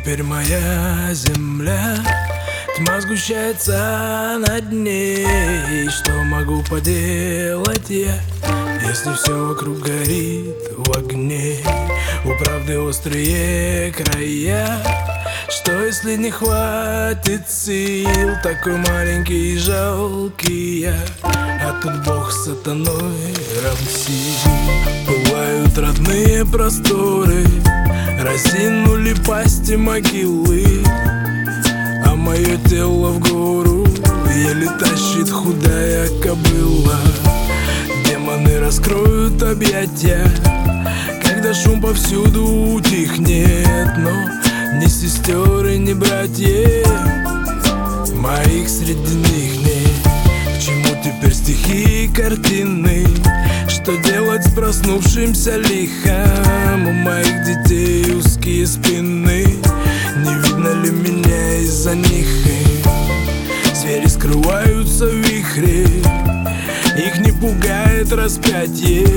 теперь моя земля? Тьма сгущается над ней. Что могу поделать я, если все вокруг горит в огне? У правды острые края. Что если не хватит сил? Такой маленький и жалкий я, а тут Бог с сатаной равсил. Бывают родные просторы, разинули пасти могилы, а мое тело в гору еле тащит худая кобыла. Демоны раскроют объятия, когда шум повсюду утихнет, но ни сестер и ни братьев моих среди них нет. К чему теперь стихи и картины? Что делать с проснувшимся лихом? У моих детей узкие спины, не видно ли меня из-за них? Звери скрываются в вихре, их не пугает распятие,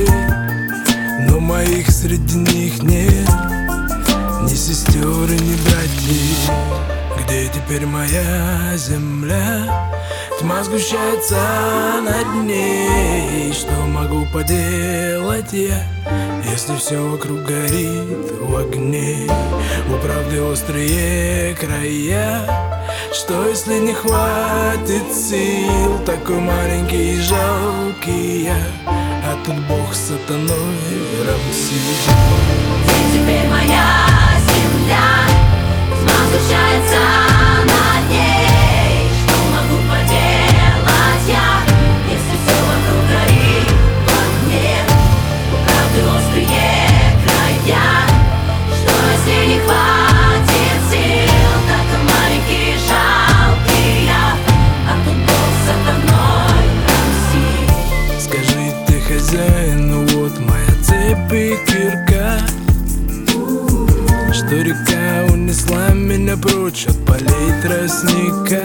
но моих среди них нет, ни сестер и ни братьев. Где теперь моя земля? Тьма сгущается над ней. Что могу поделать я, если все вокруг горит в огне? У правды острые края. Что если не хватит сил? Такой маленький и жалкий я, а тут Бог с сатаной равсил. Где теперь моя земля? Тьма сгущается над ней. Что могу поделать я, если все вокруг горит в огне? У правды острые края. Что если не хватит сил? Такой маленький и жалкий я, а тут Бог с сатаной равсил. Скажи ты, хозяин, ну вот моя цепь и кирка, что река унесла меня прочь от полей тростника.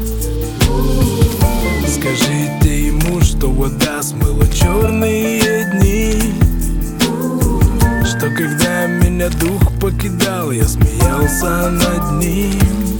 Скажите ему, что вода смыла черные дни, что когда меня дух покидал, я смеялся над ним.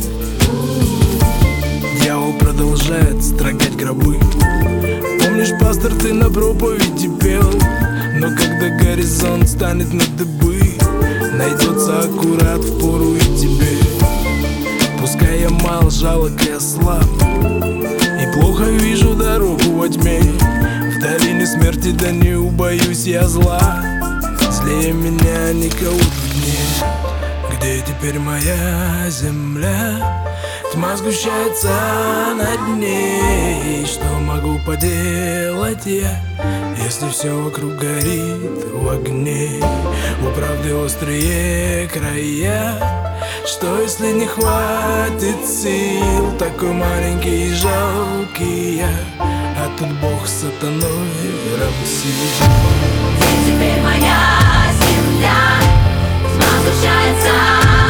Дьявол продолжает строгать гробы. Помнишь, пастор, ты на проповеди пел, но когда горизонт станет на дыбы, найдется аккурат в пору и тебе. Пускай я мал, жалок и слаб, и плохо вижу дорогу во тьме. В долине смерти, да не убоюсь я зла, злее меня никого тут нет. Где теперь моя земля? Тьма сгущается над ней. Что могу поделать я, если все вокруг горит в огне? У правды острые края. Что если не хватит сил? Такой маленький и жалкий я, а тут Бог с сатаной равсил. Где теперь моя земля? Тьма сгущается